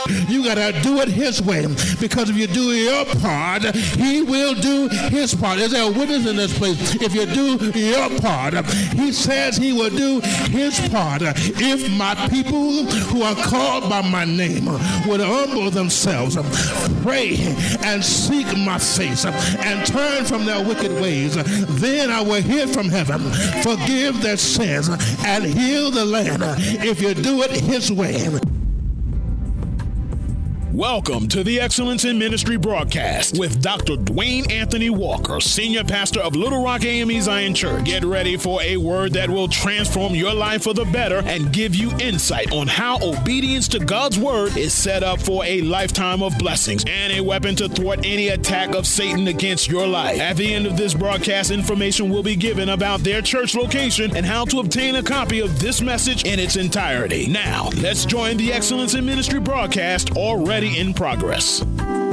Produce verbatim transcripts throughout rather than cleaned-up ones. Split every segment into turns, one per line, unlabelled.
You got to do it his way, because if you do your part, he will do his part. Is there a witness in this place? If you do your part, he says he will do his part. If my people who are called by my name would humble themselves, pray and seek my face, and turn from their wicked ways, then I will hear from heaven, forgive their sins, and heal the land. If you do it his way.
Welcome to the Excellence in Ministry broadcast with Doctor Dwayne Anthony Walker, Senior Pastor of Little Rock A M E Zion Church. Get ready for a word that will transform your life for the better and give you insight on how obedience to God's word is set up for a lifetime of blessings and a weapon to thwart any attack of Satan against your life. At the end of this broadcast, information will be given about their church location and how to obtain a copy of this message in its entirety. Now, let's join the Excellence in Ministry broadcast already in progress.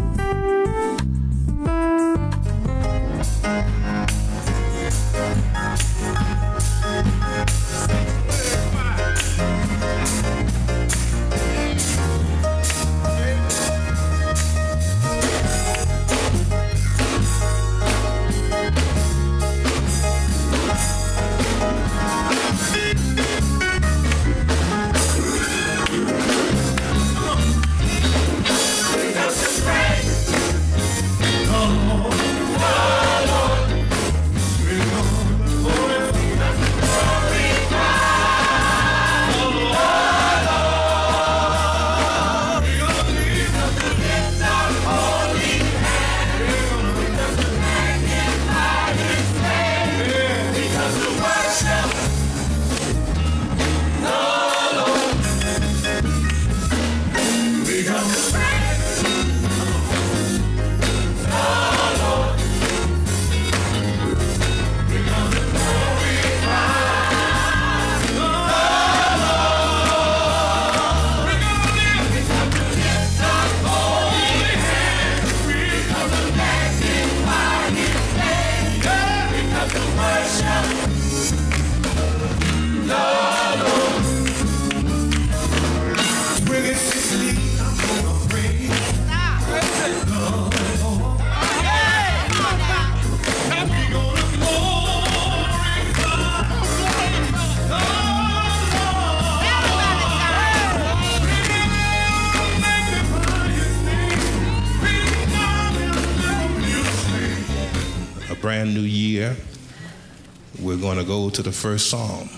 Brand new year, we're going to go to the first Psalm,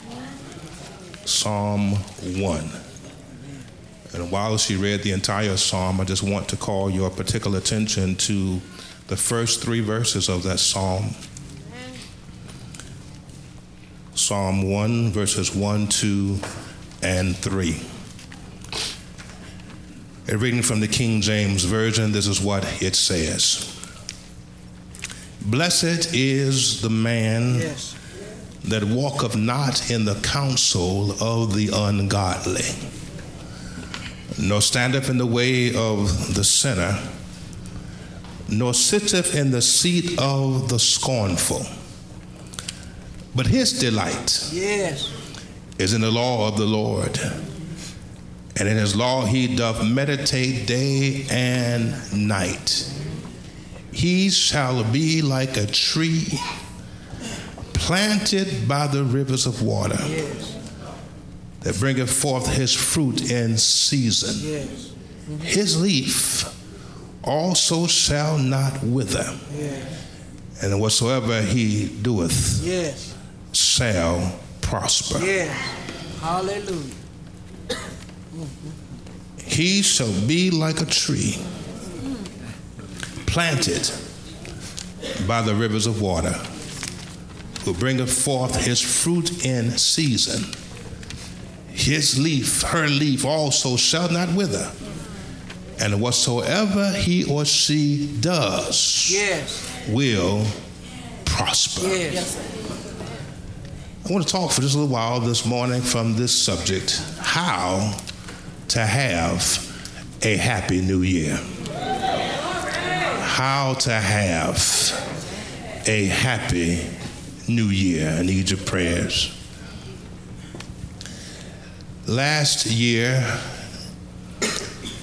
Psalm one. And while she read the entire Psalm, I just want to call your particular attention to the first three verses of that Psalm. Psalm one, verses one, two, and three. And reading from the King James Version, this is what it says. Blessed is the man yes. that walketh not in the counsel of the ungodly, nor standeth in the way of the sinner, nor sitteth in the seat of the scornful. But his delight yes. is in the law of the Lord, and in his law he doth meditate day and night. He shall be like a tree planted by the rivers of water, yes. that bringeth forth his fruit in season. Yes. Mm-hmm. His leaf also shall not wither, yes. and whatsoever he doeth yes. shall prosper.
Yes. Hallelujah. Mm-hmm.
He shall be like a tree planted by the rivers of water, who bringeth forth his fruit in season. His leaf, her leaf also shall not wither, and whatsoever he or she does yes. will prosper.
Yes.
I want to talk for just a little while this morning from this subject, how to have a happy new year. How to have a happy new year. I need your prayers. Last year,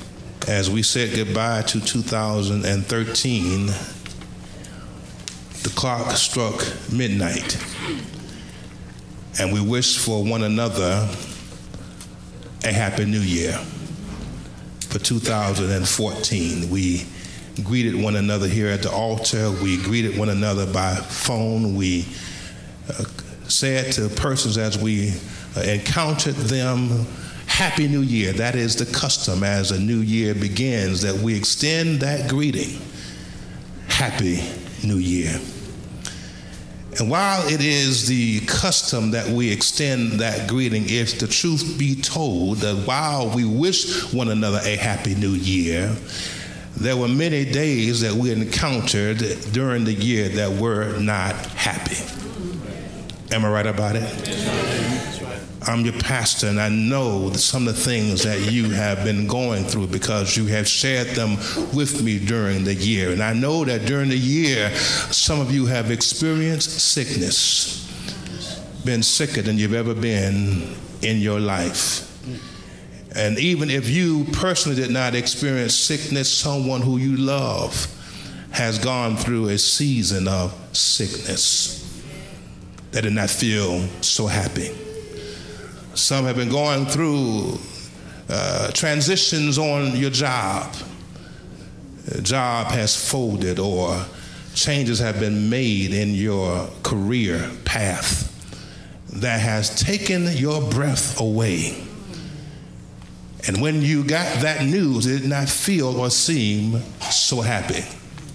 As we said goodbye to two thousand thirteen, the clock struck midnight, and we wished for one another a happy new year. For two thousand fourteen, we greeted one another here at the altar. We greeted one another by phone. We uh, said to persons as we uh, encountered them, Happy New Year. That is the custom as a new year begins, that we extend that greeting. Happy New Year. And while it is the custom that we extend that greeting, if the truth be told that while we wish one another a happy new year, there were many days that we encountered during the year that were not happy. Am I right about it? I'm your pastor, and I know some of the things that you have been going through because you have shared them with me during the year. And I know that during the year, some of you have experienced sickness, been sicker than you've ever been in your life. And even if you personally did not experience sickness, someone who you love has gone through a season of sickness that did not feel so happy. Some have been going through uh, transitions on your job. The job has folded, or changes have been made in your career path that has taken your breath away. And when you got that news, it did not feel or seem so happy.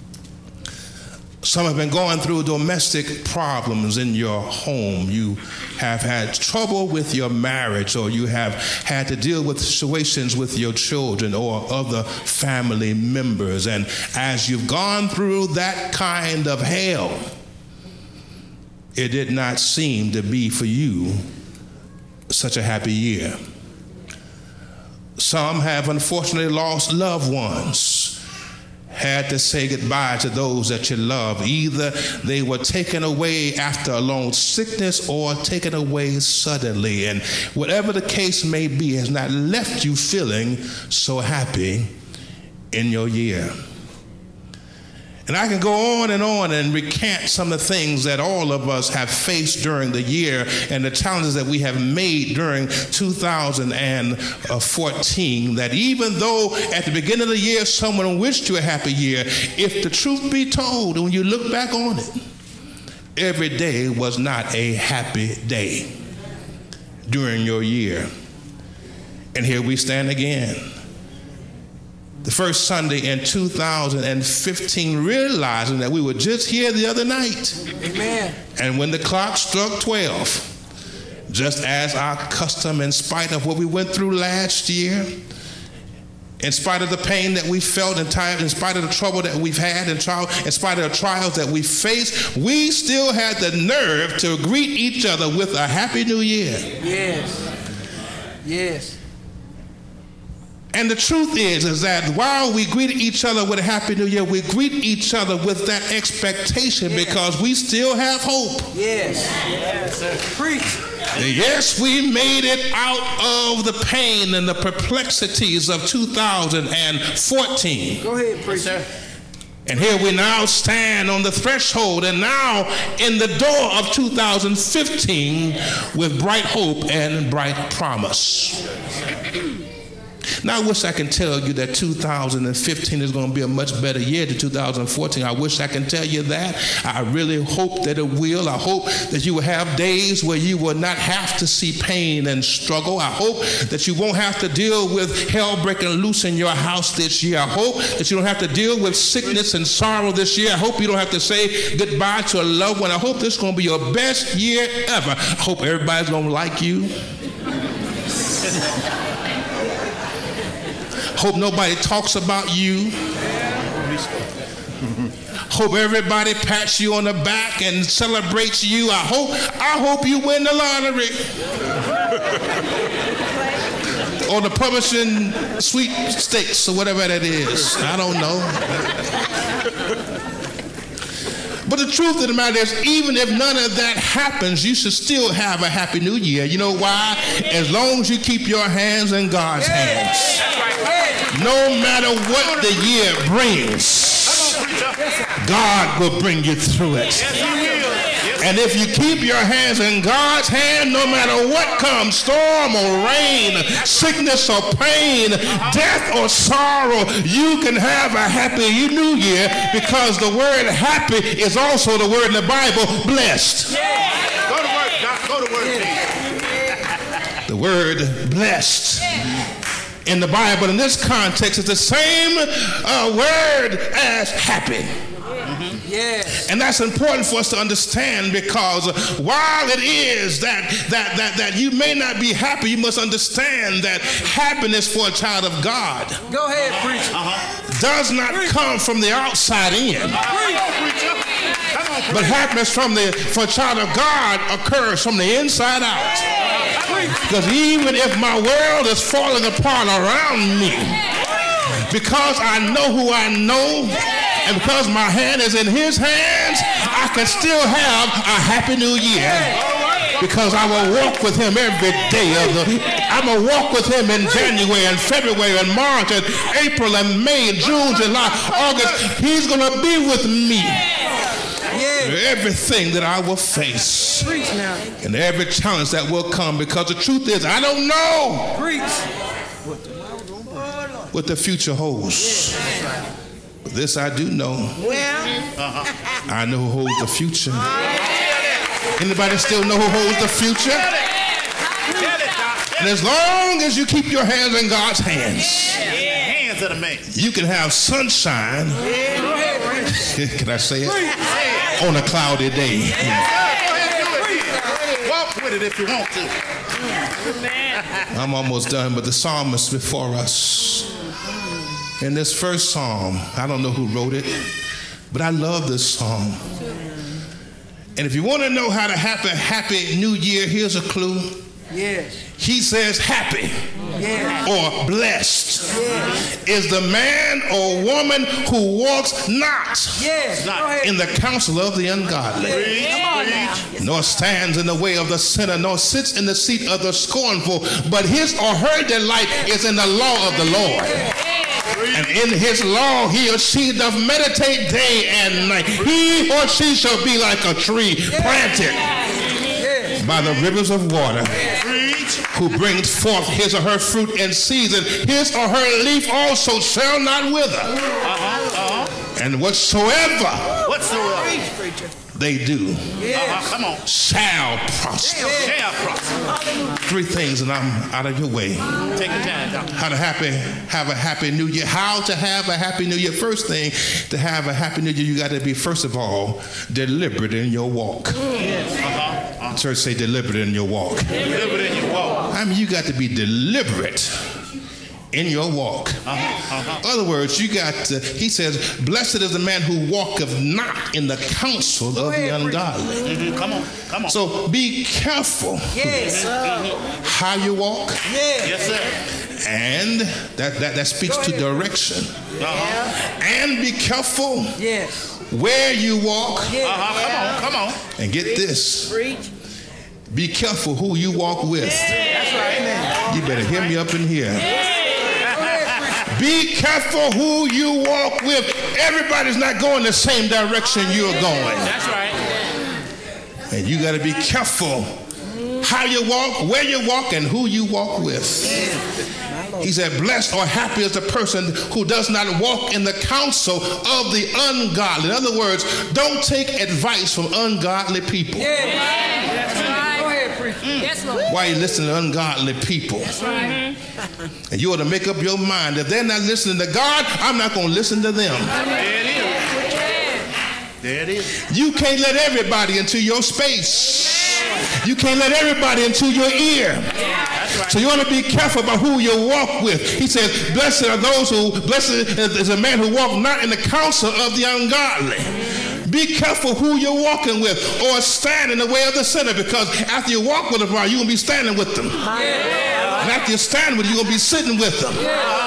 Some have been going through domestic problems in your home. You have had trouble with your marriage, or you have had to deal with situations with your children or other family members. And as you've gone through that kind of hell, it did not seem to be for you such a happy year. Some have unfortunately lost loved ones, had to say goodbye to those that you love. Either they were taken away after a long sickness or taken away suddenly. And whatever the case may be has not left you feeling so happy in your year. And I can go on and on and recant some of the things that all of us have faced during the year and the challenges that we have made during two thousand fourteen, that even though at the beginning of the year someone wished you a happy year, if the truth be told, when you look back on it, every day was not a happy day during your year. And here we stand again. The first Sunday in two thousand fifteen, realizing that we were just here the other night.
Amen.
And when the clock struck twelve, just as our custom, in spite of what we went through last year, in spite of the pain that we felt, in spite of the trouble that we've had, in spite of the trials that we faced, we still had the nerve to greet each other with a happy new year.
Yes. Yes.
And the truth is, is that while we greet each other with a happy new year, we greet each other with that expectation, yes, because we still have hope.
Yes. Yes, sir. Preach.
Yes, we made it out of the pain and the perplexities of two thousand fourteen.
Go ahead, preacher.
And here we now stand on the threshold and now in the door of two thousand fifteen with bright hope and bright promise. Now, I wish I can tell you that two thousand fifteen is going to be a much better year than two thousand fourteen. I wish I can tell you that. I really hope that it will. I hope that you will have days where you will not have to see pain and struggle. I hope that you won't have to deal with hell breaking loose in your house this year. I hope that you don't have to deal with sickness and sorrow this year. I hope you don't have to say goodbye to a loved one. I hope this is going to be your best year ever. I hope everybody's going to like you. Hope nobody talks about you. Hope everybody pats you on the back and celebrates you. I hope I hope you win the lottery. Or the publishing sweepstakes or whatever that is. I don't know. But the truth of the matter is, even if none of that happens, you should still have a happy new year. You know why? As long as you keep your hands in God's hands. No matter matter what the year brings, God will bring you through it. And if you keep your hands in God's hand, no matter what comes, storm or rain, sickness or pain, death or sorrow, you can have a happy new year, because the word happy is also the word in the Bible, blessed.
Go to work, Doc. Go to work.
The word blessed in the Bible in this context is the same uh, word as happy.
Yes.
And that's important for us to understand, because while it is that that that that you may not be happy, you must understand that happiness for a child of God
Go ahead, preacher.
Uh-huh.
does not come from the outside in. But happiness from the for a child of God occurs from the inside out. Because even if my world is falling apart around me, because I know who I know, and because my hand is in his hands, I can still have a happy new year. Because I will walk with him every day of the I'm gonna walk with him in January and February and March and April and May and June, July, August. He's gonna be with me. Everything that I will face and every challenge that will come, because the truth is I don't know what the future holds. But this I do know. I know who holds the future. Anybody still know who holds the future? And as long as you keep your hands in God's hands,
Hands of the man.
you can have sunshine. Can I say it? On a cloudy day.
Walk with it if you want to.
I'm almost done, but the psalmist before us, in this first psalm, I don't know who wrote it, but I love this psalm. And if you want to know how to have a happy new year, here's a clue.
Yes.
He says happy
Yes.
or blessed
Yes.
is the man or woman who walks not
Yes. Go ahead.
in the counsel of the ungodly, nor stands in the way of the sinner, nor sits in the seat of the scornful, but his or her delight is in the law of the Lord. And in his law he or she doth meditate day and night. He or she shall be like a tree planted by the rivers of water, who brings forth his or her fruit in season. His or her leaf also shall not wither.
Uh-huh.
And whatsoever
Whatsoever.
they do
Uh-huh. Come on.
shall prosper.
Shall prosper.
Three things, and I'm out of your way.
Take your time, Doctor.
How to happy have a happy new year. How to have a happy new year. First thing, to have a happy new year, you got to be, first of all, deliberate in your walk.
Uh-huh.
Church, say deliberate in your walk.
Deliberate in your walk.
I mean, you got to be deliberate in your walk.
Uh-huh. Uh-huh.
In other words, you got to, he says, blessed is the man who walketh not in the counsel of the ungodly.
Mm-hmm. Come on. Come on.
So be careful
Yes.
how you walk.
Yes.
Yes, sir.
And that, that, that speaks to direction.
Uh-huh.
And be careful
Yes.
where you walk.
Uh-huh. Come on. Come on.
And get this,
Preach.
be careful who you walk with.
That's right, man.
You better hear me up in here. Be careful who you walk with. Everybody's not going the same direction you're going.
That's right.
And you got to be careful how you walk, where you walk, and who you walk with. He said, blessed or happy is the person who does not walk in the counsel of the ungodly. In other words, don't take advice from ungodly people.
Yes. That's right. Go ahead, preach.
Yes, Lord.
Why you listen to ungodly people? And you ought to make up your mind. If they're not listening to God, I'm not going to listen to them.
There it is. There it is.
You can't let everybody into your space. You can't let everybody into your ear. So you want to be careful about who you walk with. He says, blessed are those who, blessed is a man who walks not in the counsel of the ungodly. Be careful who you're walking with, or stand in the way of the sinner, because after you walk with them, you're going to be standing with them. And after you stand with them, you're going to be sitting with them.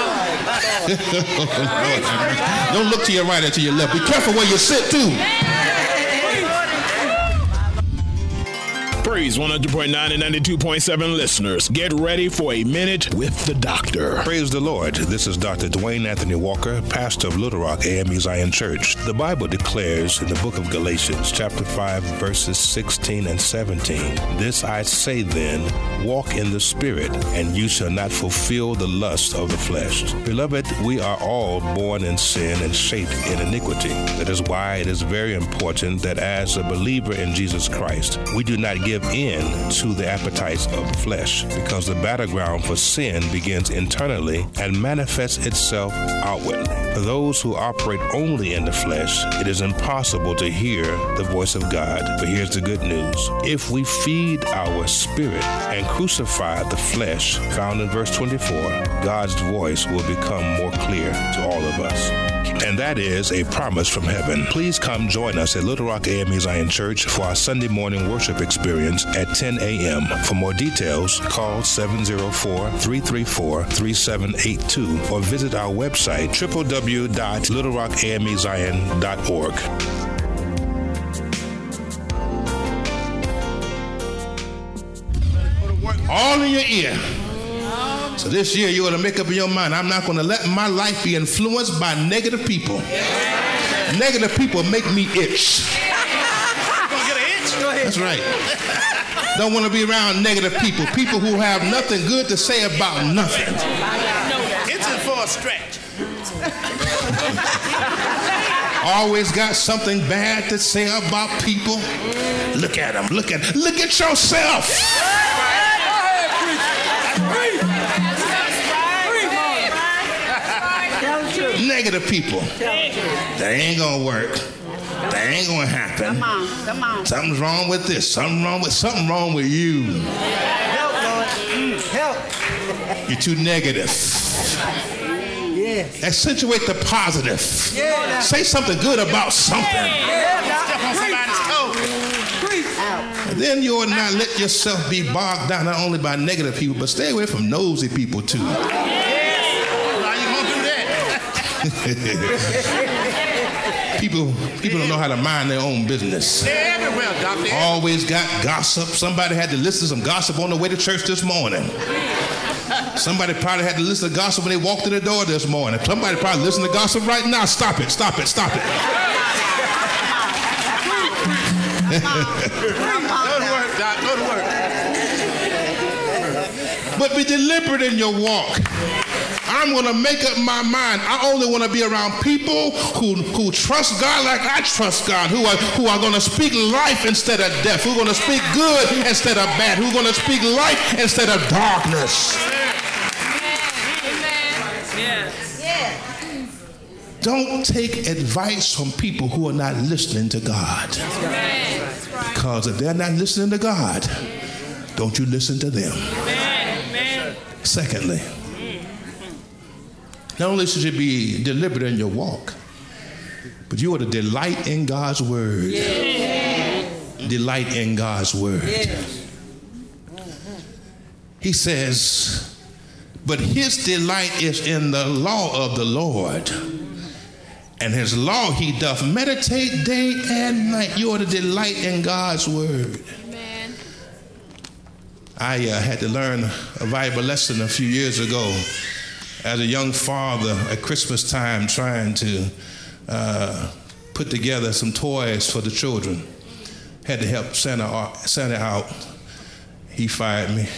Don't look to your right or to your left. Be careful where you sit too.
Praise one hundred point nine and ninety-two point seven listeners. Get ready for a minute with the doctor.
Praise the Lord. This is Doctor Dwayne Anthony Walker, pastor of Little Rock A M E Zion Church. The Bible declares in the book of Galatians, chapter five, verses sixteen and seventeen, "This I say then, walk in the Spirit, and you shall not fulfill the lust of the flesh." Beloved, we are all born in sin and shaped in iniquity. That is why it is very important that as a believer in Jesus Christ, we do not give in to the appetites of the flesh, because the battleground for sin begins internally and manifests itself outwardly. For those who operate only in the flesh, it is impossible to hear the voice of God. But here's the good news. If we feed our spirit and crucify the flesh, found in verse twenty-four, God's voice will become more clear to all of us. And that is a promise from heaven. Please come join us at Little Rock A M E Zion Church for our Sunday morning worship experience at ten a.m. For more details, call seven oh four, three three four, three seven eight two or visit our website, w w w dot little rock a m e zion dot org. All in your ear. So this year you ought to make up in your mind, I'm not going to let my life be influenced by negative people. Yeah. Negative people make me itch.
Gonna get an itch? Go ahead.
That's right. Don't want to be around negative people. People who have nothing good to say about nothing.
Itching for a stretch.
Always got something bad to say about people. Look at them. Look at look at yourself. Negative people. That ain't gonna work. That ain't gonna happen.
Come on, come on.
Something's wrong with this. Something wrong with something wrong with you.
Help, Lord. Help.
You're too negative.
Yes.
Accentuate the positive.
Yeah.
Say something good about something.
Yeah.
Step on somebody's toe.
And then you ought not let yourself be bogged down not only by negative people, but stay away from nosy people too.
How you gonna do that?
people, people don't know how to mind their own business.
They're everywhere, doctor.
Always got gossip. Somebody had to listen to some gossip on the way to church this morning. Somebody probably had to listen to gossip when they walked in the door this morning. Somebody probably listening to gossip right now. Stop it, stop it, stop it.
Go to work, doc. Go to work.
But be deliberate in your walk. I'm going to make up my mind. I only want to be around people who, who trust God like I trust God, who are, who are going to speak life instead of death, who are going to speak good instead of bad, who are going to speak light instead of darkness. Don't take advice from people who are not listening to God. Because if they're not listening to God, don't you listen to them. Secondly, not only should you be deliberate in your walk, but you ought to delight in God's word. Yeah. Delight in God's word. Yeah. He says, but his delight is in the law of the Lord, and his law he doth meditate day and night. You ought to delight in God's word. Amen. I uh, had to learn a valuable lesson a few years ago as a young father at Christmas time, trying to uh, put together some toys for the children. Had to help Santa, Santa out. He fired me.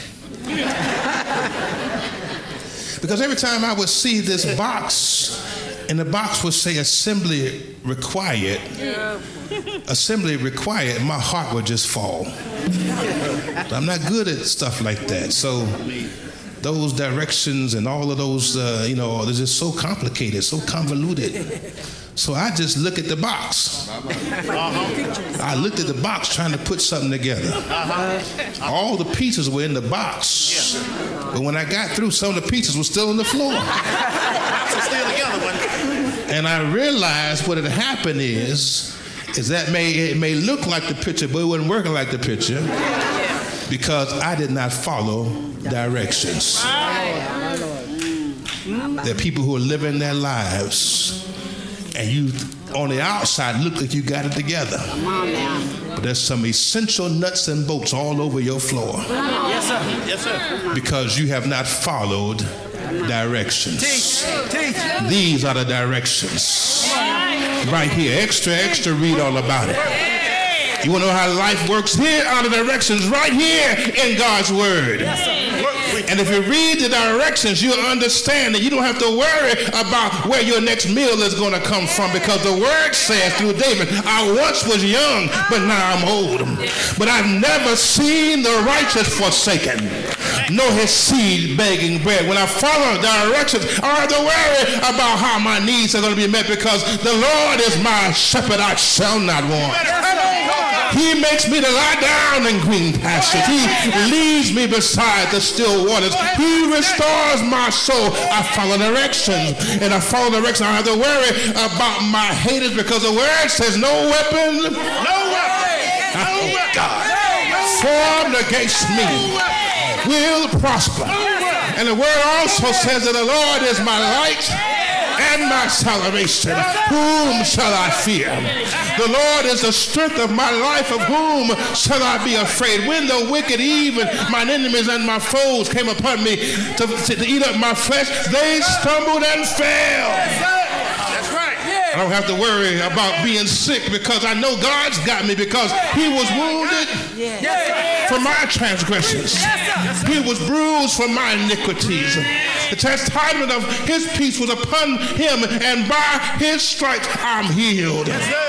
Because every time I would see this box, and the box would say assembly required, yeah. assembly required, my heart would just fall. I'm not good at stuff like that. So those directions and all of those, uh, you know, they're just so complicated, so convoluted. So I just look at the box. Uh-huh. I looked at the box trying to put something together. Uh-huh. All the pieces were in the box. Yeah. But when I got through, some of the pieces were still on the floor.
Still together, one.
And I realized what had happened is, is that may, it may look like the picture, but it wasn't working like the picture because I did not follow directions. There are people who are living their lives and you on the outside look like you got it together.
Come on now.
But there's some essential nuts and bolts all over your floor.
Yes, sir. Yes, sir.
Because you have not followed directions.
Teach. Teach.
These are the directions. Right here. Extra, extra, read all about it. You want to know how life works? Here are the directions right here in God's Word.
Yes, sir.
And if you read the directions, you'll understand that you don't have to worry about where your next meal is going to come from, because the Word says through David, I once was young, but now I'm old. But I've never seen the righteous forsaken, nor his seed begging bread. When I follow directions, I don't have to worry about how my needs are going to be met, because the Lord is my shepherd, I shall not want. He makes me to lie down in green pastures. He leads me beside the still waters. He restores my soul. I follow directions, and I follow directions. I don't have to worry about my haters, because the Word says no weapon,
No weapon. No weapon.
God, formed against me will prosper. And the Word also says that the Lord is my light and my salvation. Whom shall I fear? The Lord is the strength of my life. Of whom shall I be afraid? When the wicked, even mine enemies and my foes, came upon me to, to, to eat up my flesh, they stumbled and fell.
That's right.
I don't have to worry about being sick, because I know God's got me, because he was wounded for my transgressions. He was bruised for my iniquities. The chastisement of his peace was upon him, and by his stripes I'm healed.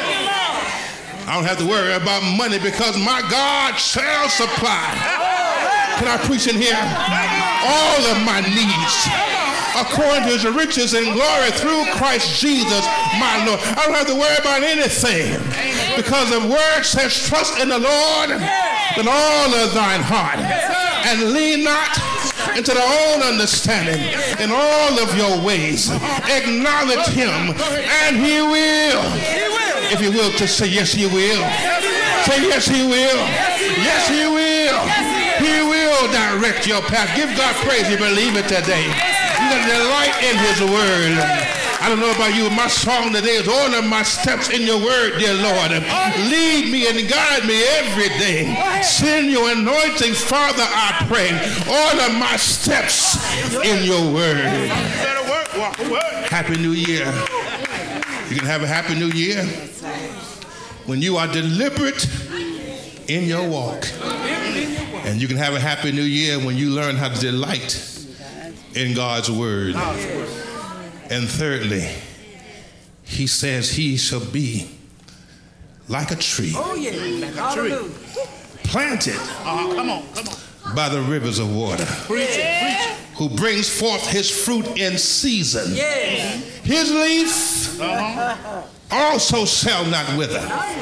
I don't have to worry about money, because my God shall supply. Can I preach in here? All of my needs, according to his riches and glory through Christ Jesus, my Lord. I don't have to worry about anything, because the Word says, trust in the Lord with all of thine heart, and lean not into their own understanding. In all of your ways acknowledge him, and he will. If you will, to say yes, he will. Say yes, he will. Yes, he will. He will direct your path. Give God praise. You believe it today. You got to delight in his word. I don't know about you. My song today is order my steps in your word, dear Lord. Lead me and guide me every day. Send your anointing, Father, I pray. Order my steps in your word.
Better work. Walk away.
Happy New Year. You can have a happy new year when you are deliberate in your walk. And you can have a happy new year when you learn how to delight in God's word. And thirdly, he says he shall be like a tree.
Oh, yeah. Like a tree.
Planted
Uh-huh. Come on. Come on.
by the rivers of water.
Preach it. Preach it.
Who brings forth his fruit in season.
Yeah.
His leaf
Uh-huh.
also shall not wither.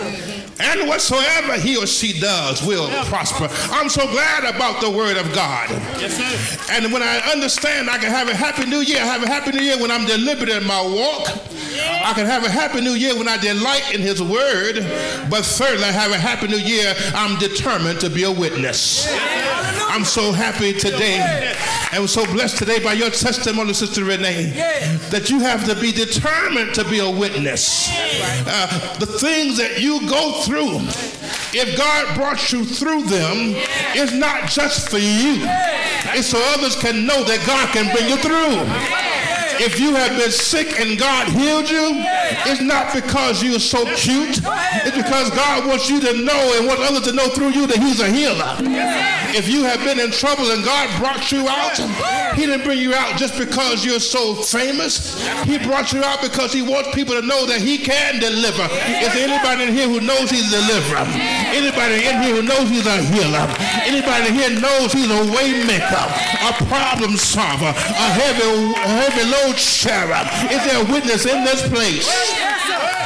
And whatsoever he or she does will prosper. I'm so glad about the word of God.
Yes, sir.
And when I understand I can have a happy new year, I have a happy new year when I'm deliberate in my walk. I can have a happy new year when I delight in his word. But thirdly, I have a happy new year, I'm determined to be a witness. I'm so happy today and so blessed today by your testimony, Sister Renee, that you have to be determined to be a witness. Uh, the things that you go through, if God brought you through them, it's not just for you. It's so others can know that God can bring you through. If you have been sick and God healed you, it's not because you're so cute. It's because God wants you to know and wants others to know through you that he's a healer. If you have been in trouble and God brought you out, he didn't bring you out just because you're so famous. He brought you out because he wants people to know that he can deliver. Is there anybody in here who knows he's a deliverer? Anybody in here who knows he's a healer? Anybody in here knows he's a way maker, a problem solver, a heavy, a heavy load sharer? Is there a witness in this place?
Yes,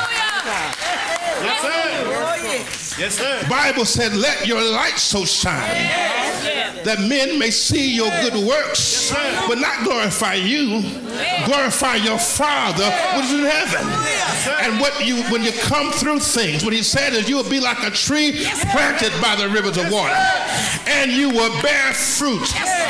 sir. Yes, sir.
Bible said, let your light so shine that men may see your good works, but not glorify you, glorify your Father which is in heaven. And what you, when you come through things, what he said is you will be like a tree planted by the rivers of water, and you will bear fruit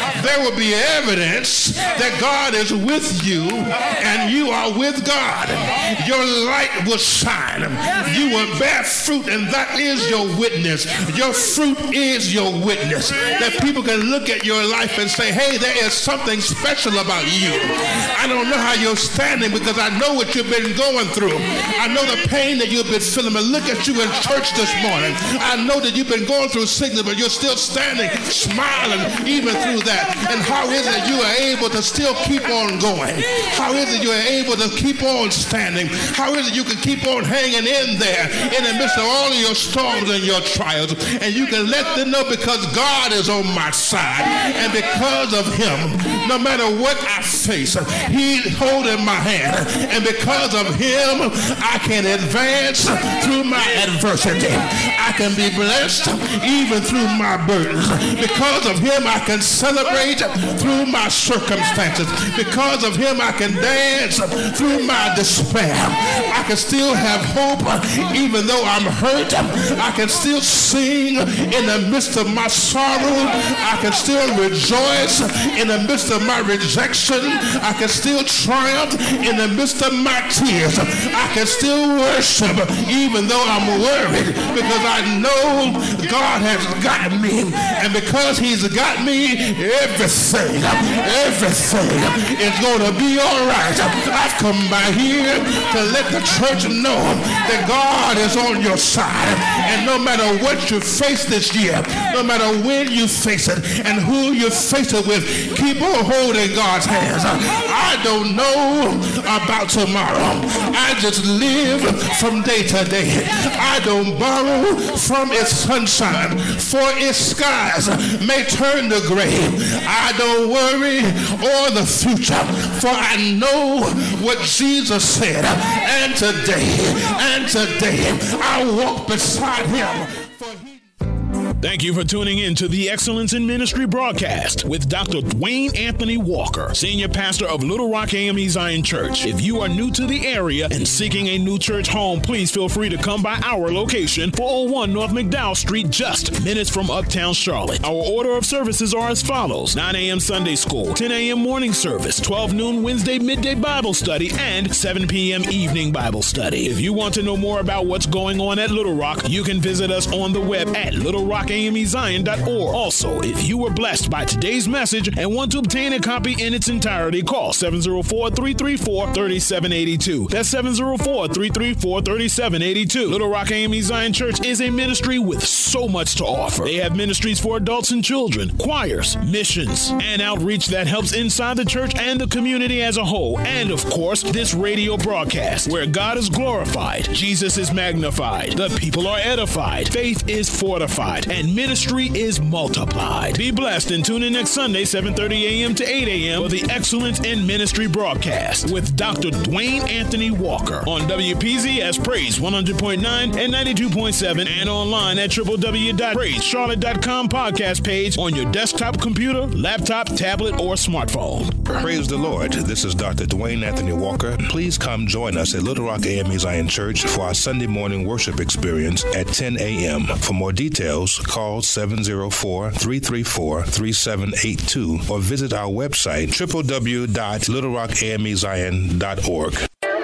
there will be evidence that God is with you and you are with God. Your light will shine. You will bear fruit, and that is your witness. Your fruit is your witness. That people can look at your life and say, hey, there is something special about you. I don't know how you're standing because I know what you've been going through. I know the pain that you've been feeling, but look at you in church this morning. I know that you've been going through sickness, but you're still standing, smiling even through that. And how is it you are able to still keep on going? How is it you are able to keep on standing? How is it you can keep on hanging in there in the midst of all of your storms and your trials? And you can let them know because God is on my side. And because of him, no matter what I face, he's holding my hand. And because of him, I can advance through my adversity. I can be blessed even through my burdens. Because of him, I can celebrate through my circumstances. Because of him, I can dance through my despair. I can still have hope even though I'm hurt. I can still sing in the midst of my sorrow. I can still rejoice in the midst of my rejection. I can still triumph in the midst of my tears. I can still worship even though I'm worried because I know God has got me. And because he's got me, everything, everything is going to be all right. I've come by here to let the church know that God is on your side. And no matter what you face this year, no matter when you face it and who you face it with, keep on holding God's hands. I don't know about tomorrow. I just live from day to day. I don't borrow from its sunshine, for its skies may turn to gray. I don't worry or the future, for I know what Jesus said. And today, and today, I walk beside him. For he
Thank you for tuning in to the Excellence in Ministry broadcast with Doctor Dwayne Anthony Walker, Senior Pastor of Little Rock A M E Zion Church. If you are new to the area and seeking a new church home, please feel free to come by our location, four oh one North McDowell Street, just minutes from Uptown Charlotte. Our order of services are as follows: nine a.m. Sunday School, ten a.m. morning service, twelve noon Wednesday midday Bible study, and seven p.m. evening Bible study. If you want to know more about what's going on at Little Rock, you can visit us on the web at little rock a m e zion dot org. Also, if you were blessed by today's message and want to obtain a copy in its entirety, call seven oh four, three three four, three seven eight two. That's seven oh four, three three four, three seven eight two. Little Rock A M E Zion Church is a ministry with so much to offer. They have ministries for adults and children, choirs, missions, and outreach that helps inside the church and the community as a whole. And of course, this radio broadcast where God is glorified, Jesus is magnified, the people are edified, faith is fortified, and ministry is multiplied. Be blessed and tune in next Sunday, seven thirty a.m. to eight a.m. for the Excellence in Ministry broadcast with Doctor Dwayne Anthony Walker on W P Z S Praise one hundred point nine and ninety-two point seven and online at w w w dot praise charlotte dot com podcast page on your desktop computer, laptop, tablet, or smartphone.
Praise the Lord. This is Doctor Dwayne Anthony Walker. Please come join us at Little Rock A M E Zion Church for our Sunday morning worship experience at ten a.m. For more details, call seven oh four, three three four, three seven eight two or visit our website, w w w dot little rock a m e zion dot org.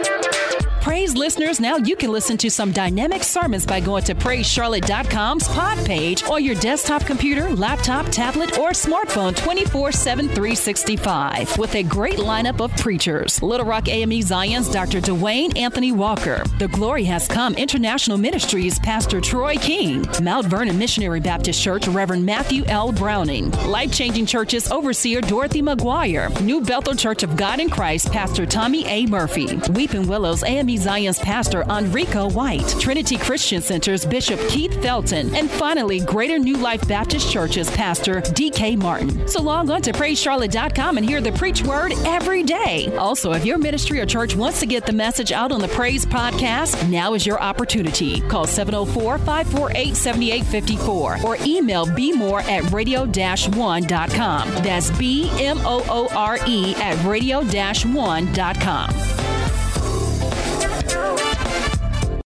Praise listeners, now you can listen to some dynamic sermons by going to praise charlotte dot com's pod page or your desktop computer, laptop, tablet, or smartphone twenty-four seven, three sixty-five with a great lineup of preachers. Little Rock A M E Zion's Doctor Dwayne Anthony Walker. The Glory Has Come International Ministries Pastor Troy King. Mount Vernon Missionary Baptist Church Reverend Matthew L. Browning. Life Changing Churches Overseer Dorothy McGuire. New Bethel Church of God in Christ Pastor Tommy A. Murphy. Weeping Willows A M E Zion's Pastor Enrico White, Trinity Christian Center's Bishop Keith Felton, and finally, Greater New Life Baptist Church's Pastor D K Martin. So log on to praise charlotte dot com and hear the preach word every day. Also, if your ministry or church wants to get the message out on the Praise Podcast, now is your opportunity. Call seven oh four, five four eight, seven eight five four or email bmore at radio dash one dot com. That's B M O O R E at radio dash one dot com.